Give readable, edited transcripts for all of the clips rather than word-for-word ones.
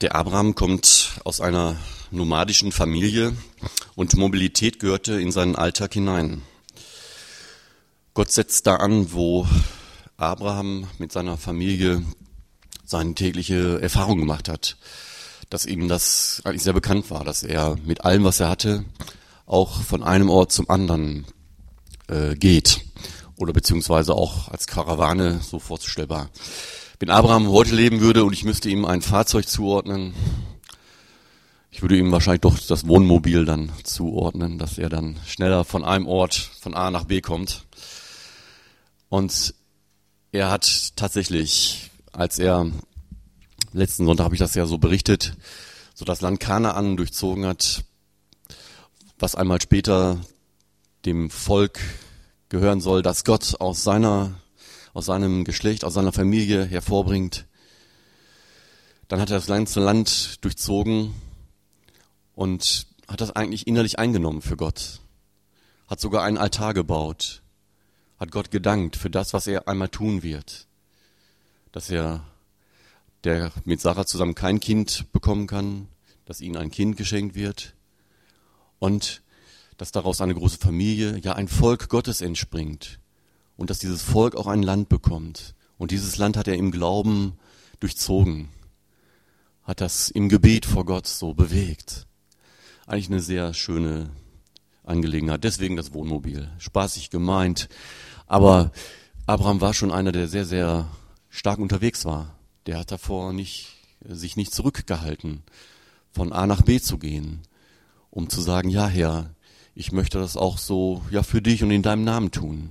Der Abraham kommt aus einer nomadischen Familie und Mobilität gehörte in seinen Alltag hinein. Gott setzt da an, wo Abraham mit seiner Familie seine tägliche Erfahrung gemacht hat, dass ihm das eigentlich sehr bekannt war, dass er mit allem, was er hatte, auch von einem Ort zum anderen geht oder beziehungsweise auch als Karawane so vorzustellbar. Wenn Abraham heute leben würde und ich müsste ihm ein Fahrzeug zuordnen, ich würde ihm wahrscheinlich doch das Wohnmobil dann zuordnen, dass er dann schneller von einem Ort von A nach B kommt. Und er hat tatsächlich, als er, letzten Sonntag habe ich das ja so berichtet, so das Land Kanaan durchzogen hat, was einmal später dem Volk gehören soll, das Gott aus seinem Geschlecht, aus seiner Familie hervorbringt. Dann hat er das ganze Land durchzogen und hat das eigentlich innerlich eingenommen für Gott. Hat sogar einen Altar gebaut, hat Gott gedankt für das, was er einmal tun wird. Dass der mit Sarah zusammen kein Kind bekommen kann, dass ihnen ein Kind geschenkt wird und dass daraus eine große Familie, ja ein Volk Gottes entspringt und dass dieses Volk auch ein Land bekommt. Und dieses Land hat er im Glauben durchzogen, hat das im Gebet vor Gott so bewegt. Eigentlich eine sehr schöne Angelegenheit, deswegen das Wohnmobil, spaßig gemeint. Aber Abraham war schon einer, der sehr, sehr stark unterwegs war. Der hat davor sich nicht zurückgehalten, von A nach B zu gehen, um zu sagen, ja Herr, ich möchte das auch so ja für dich und in deinem Namen tun.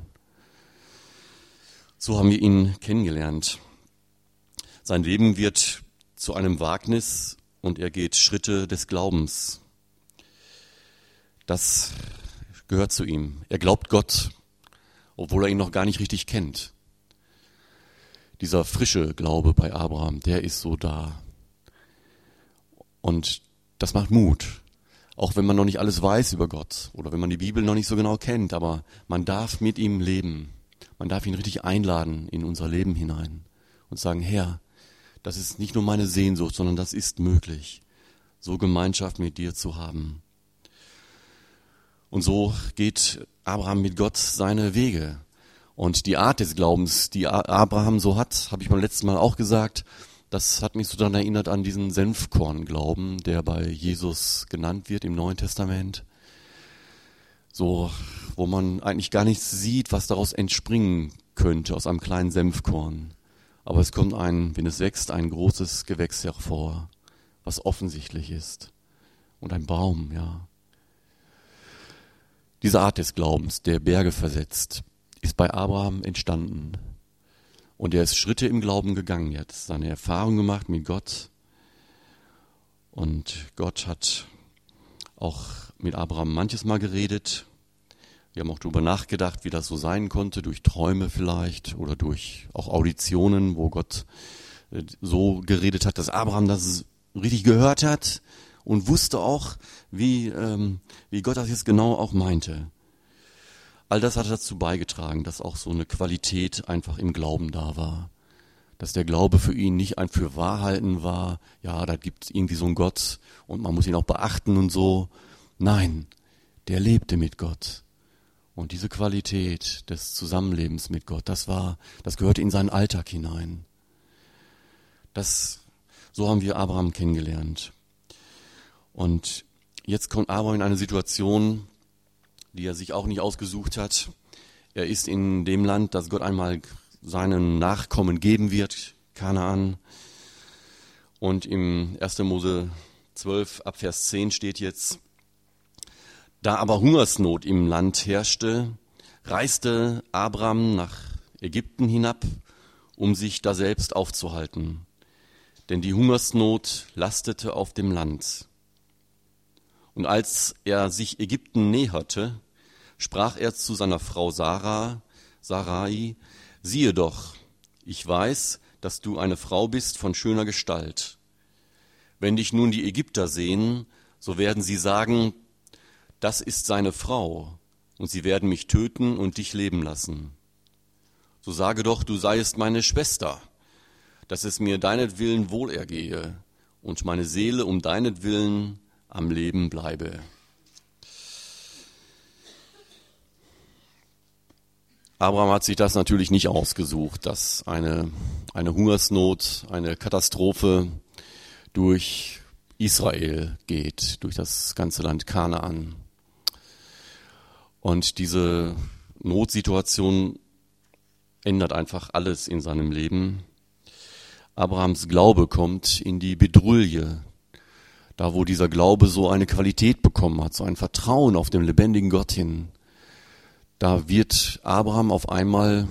So haben wir ihn kennengelernt. Sein Leben wird zu einem Wagnis und er geht Schritte des Glaubens. Das gehört zu ihm. Er glaubt Gott, obwohl er ihn noch gar nicht richtig kennt. Dieser frische Glaube bei Abraham, der ist so da. Und das macht Mut. Auch wenn man noch nicht alles weiß über Gott oder wenn man die Bibel noch nicht so genau kennt, aber man darf mit ihm leben. Man darf ihn richtig einladen in unser Leben hinein und sagen, Herr, das ist nicht nur meine Sehnsucht, sondern das ist möglich, so Gemeinschaft mit dir zu haben. Und so geht Abraham mit Gott seine Wege. Und die Art des Glaubens, die Abraham so hat, habe ich beim letzten Mal auch gesagt, das hat mich so daran erinnert an diesen Senfkornglauben, der bei Jesus genannt wird im Neuen Testament. So, wo man eigentlich gar nichts sieht, was daraus entspringen könnte aus einem kleinen Senfkorn. Aber es kommt wenn es wächst, ein großes Gewächs hervor, was offensichtlich ist. Und ein Baum, ja. Diese Art des Glaubens, der Berge versetzt, ist bei Abraham entstanden. Und er ist Schritte im Glauben gegangen. Er hat seine Erfahrung gemacht mit Gott. Und Gott hat auch mit Abraham manches Mal geredet. Wir haben auch darüber nachgedacht, wie das so sein konnte, durch Träume vielleicht oder durch auch Auditionen, wo Gott so geredet hat, dass Abraham das richtig gehört hat und wusste auch, wie Gott das jetzt genau auch meinte. All das hat dazu beigetragen, dass auch so eine Qualität einfach im Glauben da war. Dass der Glaube für ihn nicht ein Fürwahrhalten war, ja, da gibt es irgendwie so einen Gott und man muss ihn auch beachten und so. Nein, der lebte mit Gott. Und diese Qualität des Zusammenlebens mit Gott, das gehörte in seinen Alltag hinein. So haben wir Abraham kennengelernt. Und jetzt kommt Abraham in eine Situation, die er sich auch nicht ausgesucht hat. Er ist in dem Land, das Gott einmal seinen Nachkommen geben wird, Kanaan. Und im 1. Mose 12 ab Vers 10 steht jetzt: Da aber Hungersnot im Land herrschte, reiste Abraham nach Ägypten hinab, um sich daselbst aufzuhalten. Denn die Hungersnot lastete auf dem Land. Und als er sich Ägypten näherte, sprach er zu seiner Frau Sarai, siehe doch, ich weiß, dass du eine Frau bist von schöner Gestalt. Wenn dich nun die Ägypter sehen, so werden sie sagen, das ist seine Frau, und sie werden mich töten und dich leben lassen. So sage doch, du seiest meine Schwester, dass es mir deinetwillen wohlergehe und meine Seele um deinetwillen am Leben bleibe. Abraham hat sich das natürlich nicht ausgesucht, dass eine Hungersnot, eine Katastrophe durch Israel geht, durch das ganze Land Kanaan. Und diese Notsituation ändert einfach alles in seinem Leben. Abrahams Glaube kommt in die Bedrulle, da wo dieser Glaube so eine Qualität bekommen hat, so ein Vertrauen auf den lebendigen Gott hin. Da wird Abraham auf einmal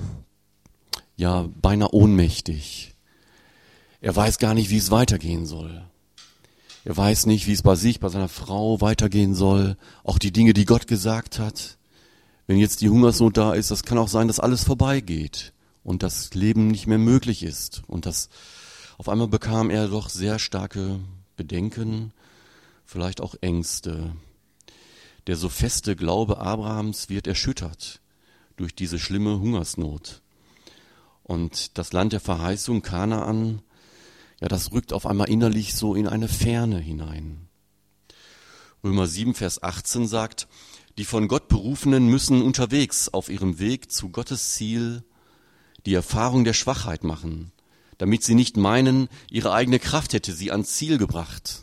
ja beinahe ohnmächtig. Er weiß gar nicht, wie es weitergehen soll. Er weiß nicht, wie es bei sich, bei seiner Frau weitergehen soll. Auch die Dinge, die Gott gesagt hat. Wenn jetzt die Hungersnot da ist, das kann auch sein, dass alles vorbeigeht und das Leben nicht mehr möglich ist. Und das auf einmal bekam er doch sehr starke Bedenken, vielleicht auch Ängste. Der so feste Glaube Abrahams wird erschüttert durch diese schlimme Hungersnot. Und das Land der Verheißung, Kanaan, ja, das rückt auf einmal innerlich so in eine Ferne hinein. Römer 7, Vers 18 sagt, die von Gott Berufenen müssen unterwegs auf ihrem Weg zu Gottes Ziel die Erfahrung der Schwachheit machen, damit sie nicht meinen, ihre eigene Kraft hätte sie ans Ziel gebracht.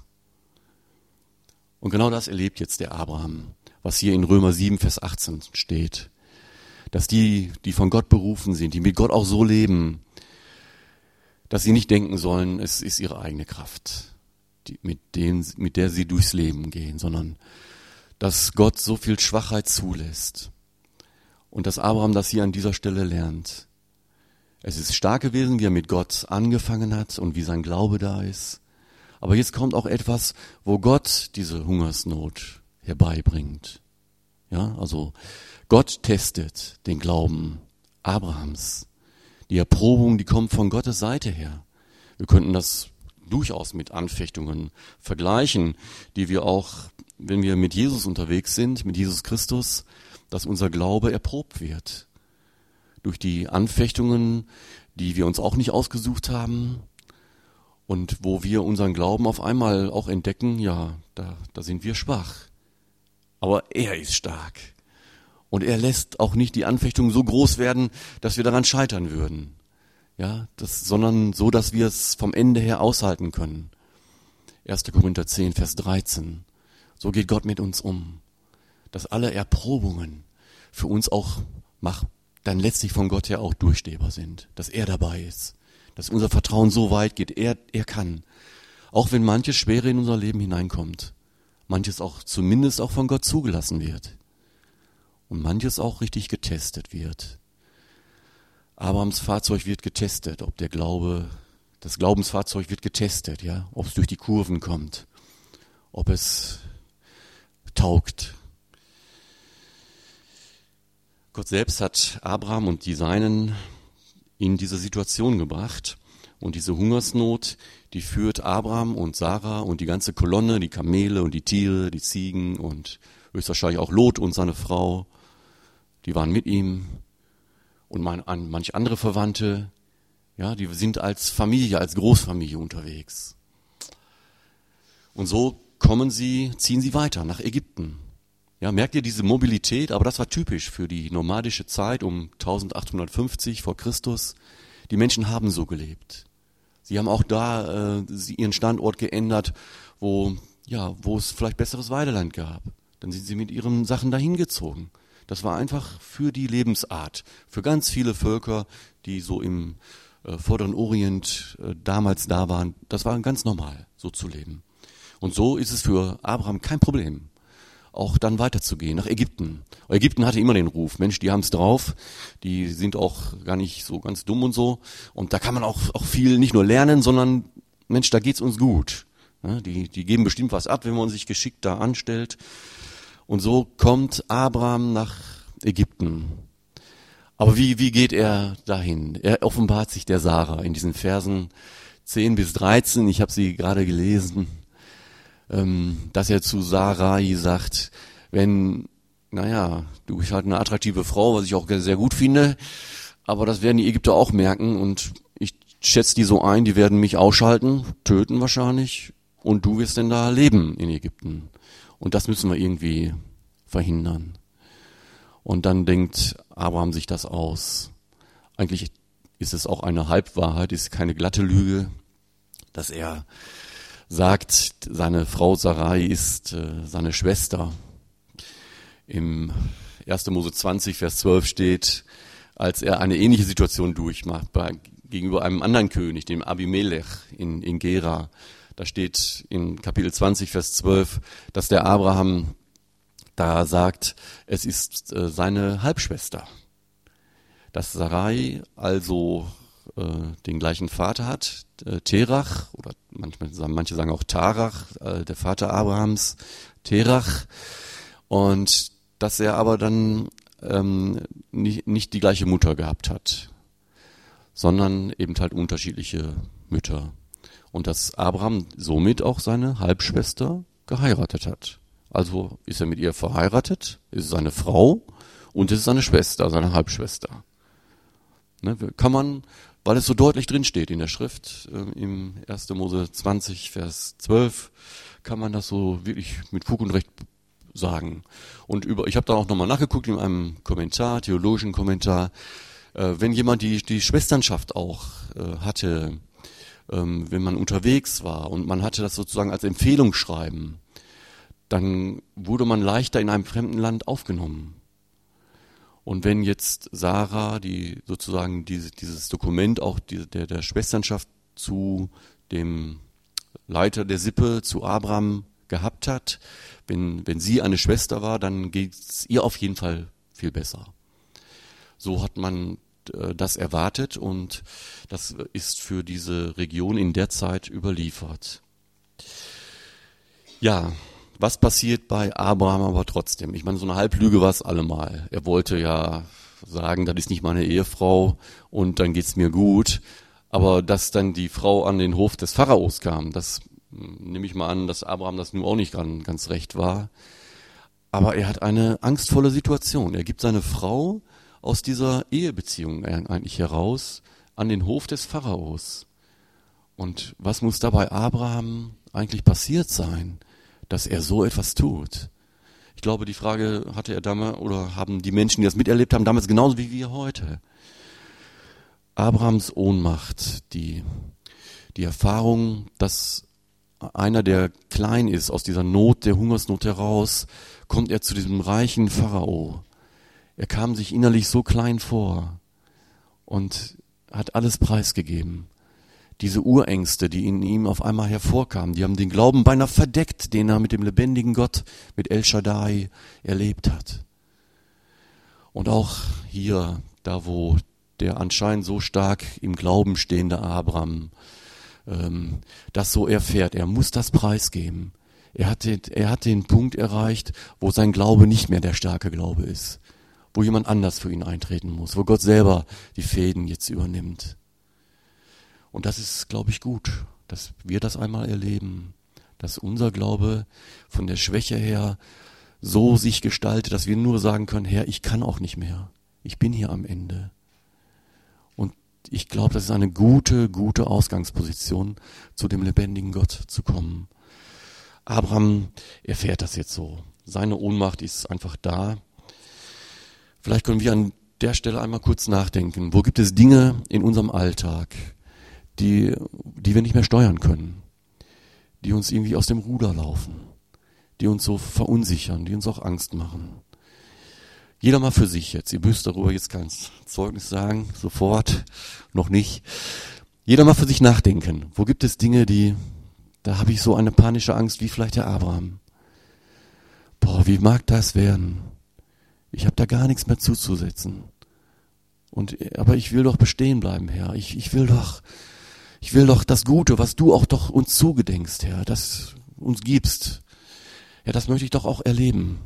Und genau das erlebt jetzt der Abraham, was hier in Römer 7, Vers 18 steht. Dass die von Gott berufen sind, die mit Gott auch so leben, dass sie nicht denken sollen, es ist ihre eigene Kraft, mit der sie durchs Leben gehen, sondern dass Gott so viel Schwachheit zulässt. Und dass Abraham das hier an dieser Stelle lernt. Es ist stark gewesen, wie er mit Gott angefangen hat und wie sein Glaube da ist. Aber jetzt kommt auch etwas, wo Gott diese Hungersnot herbeibringt. Ja, also Gott testet den Glauben Abrahams. Die Erprobung, die kommt von Gottes Seite her. Wir könnten das durchaus mit Anfechtungen vergleichen, die wir auch, wenn wir mit Jesus unterwegs sind, mit Jesus Christus, dass unser Glaube erprobt wird. Durch die Anfechtungen, die wir uns auch nicht ausgesucht haben, und wo wir unseren Glauben auf einmal auch entdecken, ja, da sind wir schwach. Aber er ist stark. Und er lässt auch nicht die Anfechtungen so groß werden, dass wir daran scheitern würden. Ja, sondern so, dass wir es vom Ende her aushalten können. 1. Korinther 10, Vers 13. So geht Gott mit uns um. Dass alle Erprobungen für uns auch dann letztlich von Gott her auch durchstehbar sind. Dass er dabei ist. Dass unser Vertrauen so weit geht, er kann. Auch wenn manches Schwere in unser Leben hineinkommt. Manches auch zumindest auch von Gott zugelassen wird. Und manches auch richtig getestet wird. Abrahams Fahrzeug wird getestet, das Glaubensfahrzeug wird getestet, ja, ob es durch die Kurven kommt, ob es taugt. Gott selbst hat Abraham und die Seinen in diese Situation gebracht. Und diese Hungersnot, die führt Abraham und Sarah und die ganze Kolonne, die Kamele und die Tiere, die Ziegen und höchstwahrscheinlich auch Lot und seine Frau, die waren mit ihm. Und manche andere Verwandte, ja, die sind als Familie, als Großfamilie unterwegs. Und so ziehen sie weiter nach Ägypten. Ja, merkt ihr diese Mobilität? Aber das war typisch für die nomadische Zeit um 1850 vor Christus. Die Menschen haben so gelebt. Sie haben auch da ihren Standort geändert, wo es vielleicht besseres Weideland gab. Dann sind sie mit ihren Sachen dahin gezogen. Das war einfach für die Lebensart, für ganz viele Völker, die so im Vorderen Orient damals da waren. Das war ganz normal, so zu leben. Und so ist es für Abraham kein Problem, auch dann weiterzugehen nach Ägypten. Ägypten hatte immer den Ruf, Mensch, die haben es drauf, die sind auch gar nicht so ganz dumm und so. Und da kann man auch viel nicht nur lernen, sondern Mensch, da geht's uns gut. Ja, die geben bestimmt was ab, wenn man sich geschickt da anstellt. Und so kommt Abraham nach Ägypten. Aber wie geht er dahin? Er offenbart sich der Sarah in diesen Versen 10 bis 13. Ich habe sie gerade gelesen, dass er zu Sarai sagt, du bist halt eine attraktive Frau, was ich auch sehr gut finde, aber das werden die Ägypter auch merken und ich schätze die so ein, die werden mich ausschalten, töten wahrscheinlich und du wirst denn da leben in Ägypten. Und das müssen wir irgendwie verhindern. Und dann denkt Abraham sich das aus. Eigentlich ist es auch eine Halbwahrheit, ist keine glatte Lüge, dass er sagt, seine Frau Sarai ist seine Schwester. Im 1. Mose 20, Vers 12 steht, als er eine ähnliche Situation durchmacht gegenüber einem anderen König, dem Abimelech in Gera. Da steht in Kapitel 20, Vers 12, dass der Abraham da sagt, es ist seine Halbschwester. Dass Sarai also den gleichen Vater hat, Terach, oder manche sagen auch Tarach, der Vater Abrahams, Terach, und dass er aber dann nicht die gleiche Mutter gehabt hat, sondern eben halt unterschiedliche Mütter. Und dass Abraham somit auch seine Halbschwester geheiratet hat. Also ist er mit ihr verheiratet, ist seine Frau und ist seine Schwester, seine Halbschwester. Ne, kann man, weil es so deutlich drinsteht in der Schrift, im 1. Mose 20, Vers 12, kann man das so wirklich mit Fug und Recht sagen. Und ich habe da auch nochmal nachgeguckt in einem Kommentar, theologischen Kommentar, wenn jemand die Schwesternschaft auch hatte, wenn man unterwegs war und man hatte das sozusagen als Empfehlungsschreiben, dann wurde man leichter in einem fremden Land aufgenommen. Und wenn jetzt Sarah, die sozusagen dieses Dokument auch der Schwesternschaft zu dem Leiter der Sippe, zu Abraham gehabt hat, wenn sie eine Schwester war, dann geht es ihr auf jeden Fall viel besser. So hat man das erwartet und das ist für diese Region in der Zeit überliefert. Ja, was passiert bei Abraham aber trotzdem? Ich meine, so eine Halblüge war es allemal. Er wollte ja sagen, das ist nicht meine Ehefrau und dann geht's mir gut. Aber dass dann die Frau an den Hof des Pharaos kam, das nehme ich mal an, dass Abraham das nun auch nicht ganz recht war. Aber er hat eine angstvolle Situation. Er gibt seine Frau aus dieser Ehebeziehung eigentlich heraus an den Hof des Pharaos. Und was muss da bei Abraham eigentlich passiert sein, dass er so etwas tut? Ich glaube, die Frage hatte er damals, oder haben die Menschen, die das miterlebt haben, damals genauso wie wir heute. Abrahams Ohnmacht, die Erfahrung, dass einer, der klein ist, aus dieser Not, der Hungersnot heraus, kommt er zu diesem reichen Pharao. Er kam sich innerlich so klein vor und hat alles preisgegeben. Diese Urängste, die in ihm auf einmal hervorkamen, die haben den Glauben beinahe verdeckt, den er mit dem lebendigen Gott, mit El Shaddai erlebt hat. Und auch hier, da wo der anscheinend so stark im Glauben stehende Abraham das so erfährt, er muss das preisgeben. Er hat den Punkt erreicht, wo sein Glaube nicht mehr der starke Glaube ist, wo jemand anders für ihn eintreten muss, wo Gott selber die Fäden jetzt übernimmt. Und das ist, glaube ich, gut, dass wir das einmal erleben, dass unser Glaube von der Schwäche her so sich gestaltet, dass wir nur sagen können, Herr, ich kann auch nicht mehr, ich bin hier am Ende. Und ich glaube, das ist eine gute Ausgangsposition, zu dem lebendigen Gott zu kommen. Abraham erfährt das jetzt so. Seine Ohnmacht ist einfach da. Vielleicht können wir an der Stelle einmal kurz nachdenken. Wo gibt es Dinge in unserem Alltag, die wir nicht mehr steuern können, die uns irgendwie aus dem Ruder laufen, die uns so verunsichern, die uns auch Angst machen? Jeder mal für sich jetzt. Ihr müsst darüber jetzt kein Zeugnis sagen, sofort, noch nicht. Jeder mal für sich nachdenken. Wo gibt es Dinge, da habe ich so eine panische Angst, wie vielleicht der Abraham. Boah, wie mag das werden? Ich habe da gar nichts mehr zuzusetzen. Aber ich will doch bestehen bleiben, Herr. Ich will doch das Gute, was du auch doch uns zugedenkst, Herr, das uns gibst. Ja, das möchte ich doch auch erleben.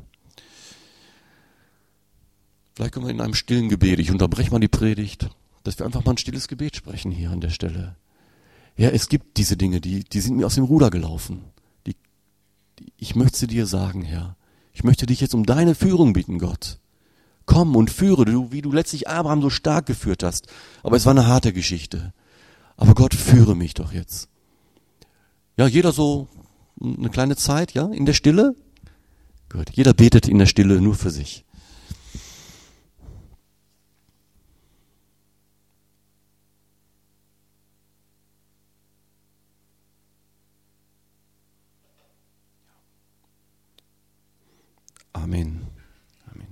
Vielleicht können wir in einem stillen Gebet, ich unterbreche mal die Predigt, dass wir einfach mal ein stilles Gebet sprechen hier an der Stelle. Ja, es gibt diese Dinge, die sind mir aus dem Ruder gelaufen. Ich möchte sie dir sagen, Herr. Ich möchte dich jetzt um deine Führung bitten, Gott. Komm und führe, wie du letztlich Abraham so stark geführt hast. Aber es war eine harte Geschichte. Aber Gott, führe mich doch jetzt. Ja, jeder so Eine kleine Zeit, ja, in der Stille? Gut, jeder betet in der Stille nur für sich. Amen. Amen.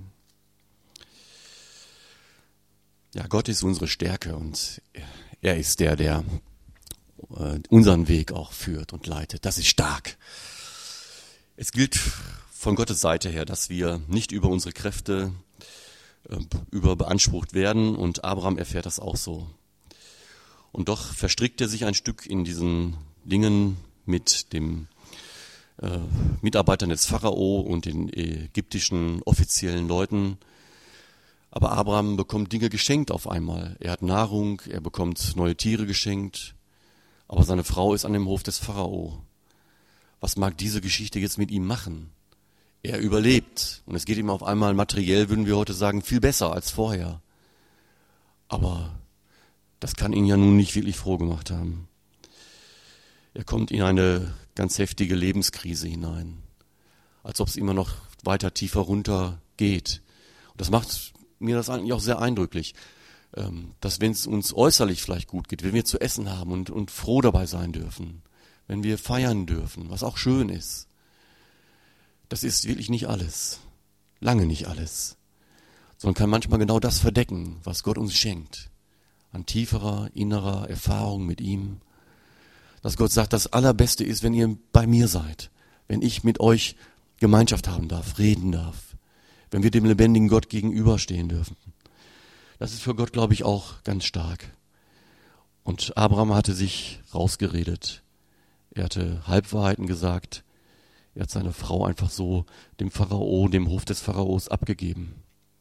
Ja, Gott ist unsere Stärke und er ist der unseren Weg auch führt und leitet. Das ist stark. Es gilt von Gottes Seite her, dass wir nicht über unsere Kräfte überbeansprucht werden und Abraham erfährt das auch so. Und doch verstrickt er sich ein Stück in diesen Dingen mit dem Mitarbeitern des Pharao und den ägyptischen offiziellen Leuten. Aber Abraham bekommt Dinge geschenkt auf einmal. Er hat Nahrung, er bekommt neue Tiere geschenkt, aber seine Frau ist an dem Hof des Pharao. Was mag diese Geschichte jetzt mit ihm machen? Er überlebt und es geht ihm auf einmal materiell, würden wir heute sagen, viel besser als vorher. Aber das kann ihn ja nun nicht wirklich froh gemacht haben. Er kommt in eine ganz heftige Lebenskrise hinein, als ob es immer noch weiter tiefer runter geht. Und das macht mir das eigentlich auch sehr eindrücklich, dass wenn es uns äußerlich vielleicht gut geht, wenn wir zu essen haben und froh dabei sein dürfen, wenn wir feiern dürfen, was auch schön ist, das ist wirklich nicht alles, lange nicht alles, sondern kann manchmal genau das verdecken, was Gott uns schenkt, an tieferer, innerer Erfahrung mit ihm. Dass Gott sagt, das Allerbeste ist, wenn ihr bei mir seid, wenn ich mit euch Gemeinschaft haben darf, reden darf, wenn wir dem lebendigen Gott gegenüberstehen dürfen. Das ist für Gott, glaube ich, auch ganz stark. Und Abraham hatte sich rausgeredet. Er hatte Halbwahrheiten gesagt. Er hat seine Frau einfach so dem Pharao, dem Hof des Pharaos abgegeben.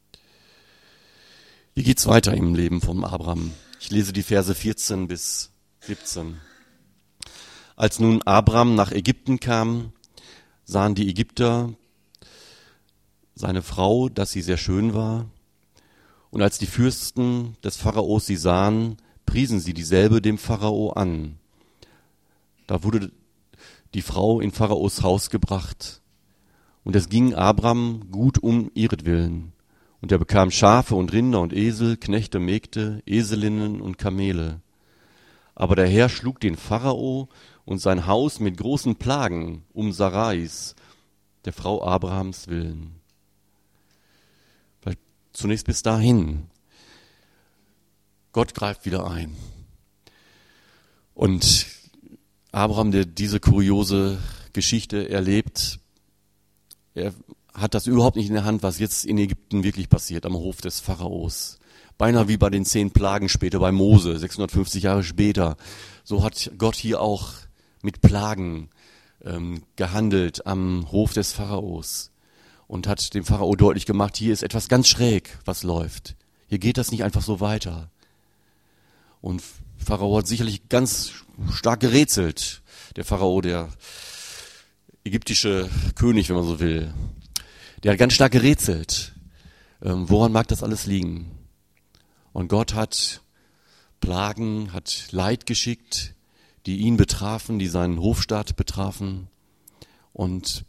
Wie geht's weiter im Leben von Abraham? Ich lese die Verse 14 bis 17. Als nun Abraham nach Ägypten kam, sahen die Ägypter seine Frau, dass sie sehr schön war. Und als die Fürsten des Pharaos sie sahen, priesen sie dieselbe dem Pharao an. Da wurde die Frau in Pharaos Haus gebracht. Und es ging Abraham gut um ihretwillen. Und er bekam Schafe und Rinder und Esel, Knechte, Mägde, Eselinnen und Kamele. Aber der Herr schlug den Pharao und sein Haus mit großen Plagen um Sarais, der Frau Abrahams willen. Vielleicht zunächst bis dahin. Gott greift wieder ein. Und Abraham, der diese kuriose Geschichte erlebt, er hat das überhaupt nicht in der Hand, was jetzt in Ägypten wirklich passiert, am Hof des Pharaos. Beinahe wie bei den 10 Plagen später bei Mose, 650 Jahre später. So hat Gott hier auch mit Plagen gehandelt am Hof des Pharaos und hat dem Pharao deutlich gemacht, hier ist etwas ganz schräg, was läuft. Hier geht das nicht einfach so weiter. Und Pharao hat sicherlich ganz stark gerätselt. Der Pharao, der ägyptische König, wenn man so will, der hat ganz stark gerätselt. Woran mag das alles liegen? Und Gott hat Plagen, hat Leid geschickt, die ihn betrafen, die seinen Hofstaat betrafen. Und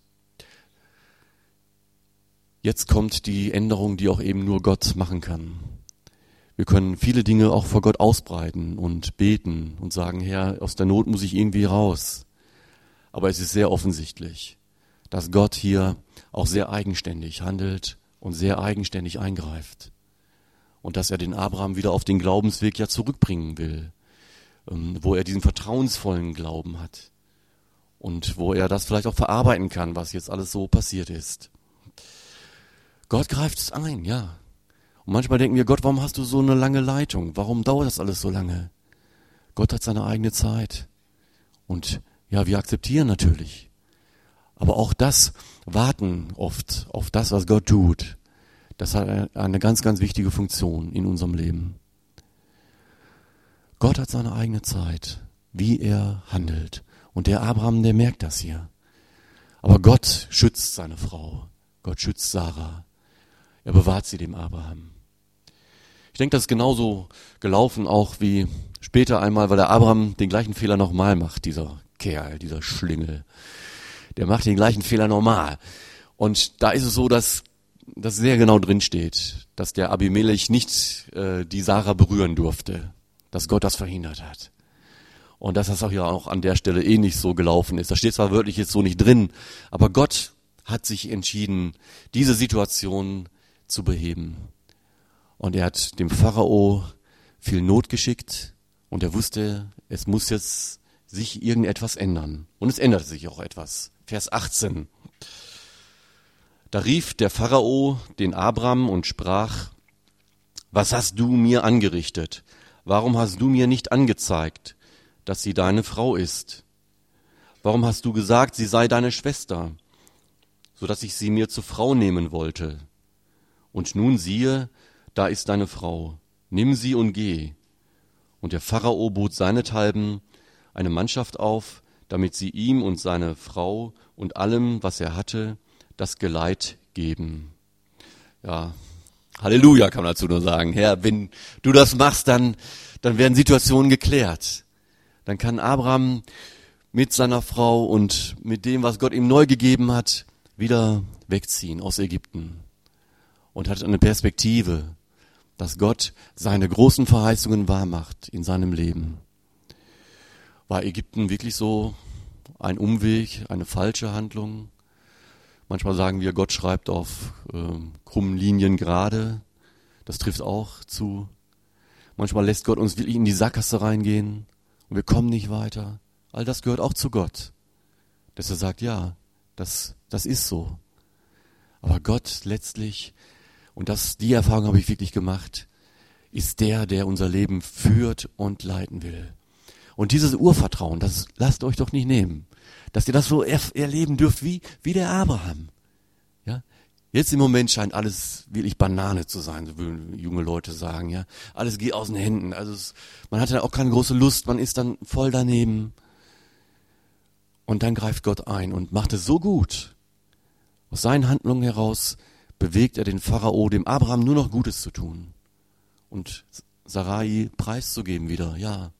jetzt kommt die Änderung, die auch eben nur Gott machen kann. Wir können viele Dinge auch vor Gott ausbreiten und beten und sagen, Herr, aus der Not muss ich irgendwie raus. Aber es ist sehr offensichtlich, dass Gott hier auch sehr eigenständig handelt und sehr eigenständig eingreift. Und dass er den Abraham wieder auf den Glaubensweg ja zurückbringen will, wo er diesen vertrauensvollen Glauben hat und wo er das vielleicht auch verarbeiten kann, was jetzt alles so passiert ist. Gott greift es ein, ja. Und manchmal denken wir, Gott, warum hast du so eine lange Leitung? Warum dauert das alles so lange? Gott hat seine eigene Zeit. Und ja, wir akzeptieren natürlich. Aber auch das Warten oft auf das, was Gott tut, das hat eine ganz, ganz wichtige Funktion in unserem Leben. Gott hat seine eigene Zeit, wie er handelt. Und der Abraham, der merkt das hier. Aber Gott schützt seine Frau. Gott schützt Sarah. Er bewahrt sie dem Abraham. Ich denke, das ist genauso gelaufen, auch wie später einmal, weil der Abraham den gleichen Fehler nochmal macht, dieser Kerl, dieser Schlingel. der macht den gleichen Fehler nochmal. Und da ist es so, dass das sehr genau drin steht, dass der Abimelech nicht die Sarah berühren durfte, dass Gott das verhindert hat. Und dass das auch an der Stelle ähnlich so gelaufen ist. Da steht zwar wörtlich jetzt so nicht drin, aber Gott hat sich entschieden, diese Situation zu beheben. Und er hat dem Pharao viel Not geschickt und er wusste, es muss jetzt sich irgendetwas ändern. Und es änderte sich auch etwas. Vers 18. Da rief der Pharao den Abram und sprach: Was hast du mir angerichtet? Warum hast du mir nicht angezeigt, dass sie deine Frau ist? Warum hast du gesagt, sie sei deine Schwester, so dass ich sie mir zur Frau nehmen wollte? Und nun siehe, da ist deine Frau. Nimm sie und geh. Und der Pharao bot seinethalben eine Mannschaft auf, damit sie ihm und seine Frau und allem, was er hatte, das Geleit geben. Ja, Halleluja kann man dazu nur sagen. Herr, wenn du das machst, dann werden Situationen geklärt. Dann kann Abraham mit seiner Frau und mit dem, was Gott ihm neu gegeben hat, wieder wegziehen aus Ägypten. Und hat eine Perspektive, dass Gott seine großen Verheißungen wahrmacht in seinem Leben. War Ägypten wirklich so ein Umweg, eine falsche Handlung? Manchmal sagen wir, Gott schreibt auf krummen Linien gerade. Das trifft auch zu. Manchmal lässt Gott uns wirklich in die Sackgasse reingehen und wir kommen nicht weiter. All das gehört auch zu Gott. Dass er sagt, ja, das ist so. Aber Gott letztlich, und die Erfahrung habe ich wirklich gemacht, ist der unser Leben führt und leiten will. Und dieses Urvertrauen, das lasst euch doch nicht nehmen. Dass ihr das so erleben dürft wie der Abraham. Ja? Jetzt im Moment scheint alles wirklich Banane zu sein, so würden junge Leute sagen. Ja? Alles geht aus den Händen. Also man hat ja auch keine große Lust, man ist dann voll daneben. Und dann greift Gott ein und macht es so gut. Aus seinen Handlungen heraus bewegt er den Pharao, dem Abraham nur noch Gutes zu tun. Und Sarai preiszugeben wieder, ja.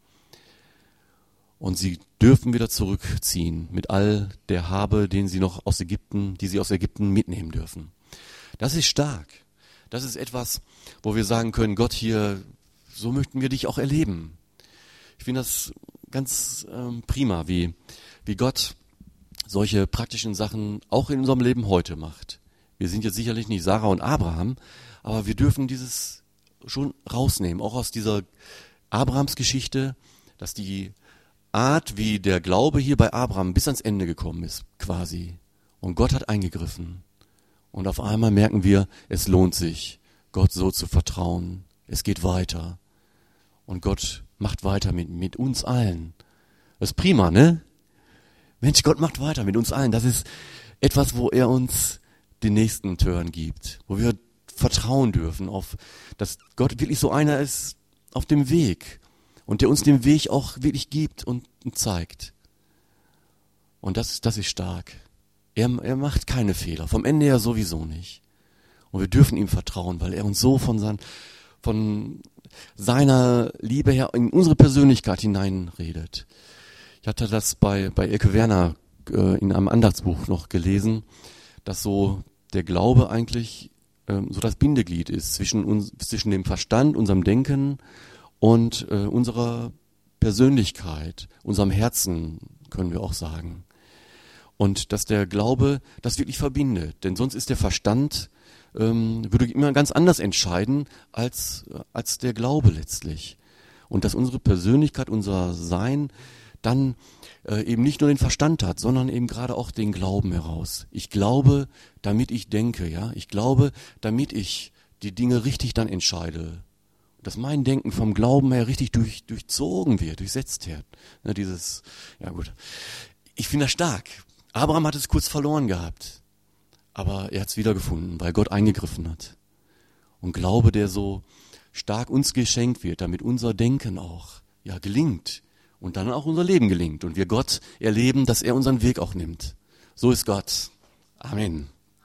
Und sie dürfen wieder zurückziehen mit all der Habe, die sie aus Ägypten mitnehmen dürfen. Das ist stark. Das ist etwas, wo wir sagen können, Gott hier, so möchten wir dich auch erleben. Ich finde das ganz prima, wie Gott solche praktischen Sachen auch in unserem Leben heute macht. Wir sind jetzt sicherlich nicht Sarah und Abraham, aber wir dürfen dieses schon rausnehmen, auch aus dieser Abrahams Geschichte, dass die Art, wie der Glaube hier bei Abraham bis ans Ende gekommen ist, quasi. Und Gott hat eingegriffen. Und auf einmal merken wir, es lohnt sich, Gott so zu vertrauen. Es geht weiter. Und Gott macht weiter mit uns allen. Das ist prima, ne? Mensch, Gott macht weiter mit uns allen. Das ist etwas, wo er uns den nächsten Turn gibt. Wo wir vertrauen dürfen auf, dass Gott wirklich so einer ist auf dem Weg. Und der uns den Weg auch wirklich gibt und zeigt. Und das ist stark. Er macht keine Fehler, vom Ende her sowieso nicht. Und wir dürfen ihm vertrauen, weil er uns so von seiner Liebe her in unsere Persönlichkeit hineinredet. Ich hatte das bei Elke Werner in einem Andachtsbuch noch gelesen, dass so der Glaube eigentlich so das Bindeglied ist zwischen dem Verstand, unserem Denken und unserer Persönlichkeit, unserem Herzen, können wir auch sagen. Und dass der Glaube das wirklich verbindet. Denn sonst ist der Verstand, würde immer ganz anders entscheiden als der Glaube letztlich. Und dass unsere Persönlichkeit, unser Sein dann eben nicht nur den Verstand hat, sondern eben gerade auch den Glauben heraus. Ich glaube, damit ich denke, ja. Ich glaube, damit ich die Dinge richtig dann entscheide. Dass mein Denken vom Glauben her richtig durchzogen wird, durchsetzt wird. Ja, ja gut. Ich finde das stark. Abraham hat es kurz verloren gehabt. Aber er hat es wiedergefunden, weil Gott eingegriffen hat. Und Glaube, der so stark uns geschenkt wird, damit unser Denken auch gelingt. Und dann auch unser Leben gelingt. Und wir Gott erleben, dass er unseren Weg auch nimmt. So ist Gott. Amen.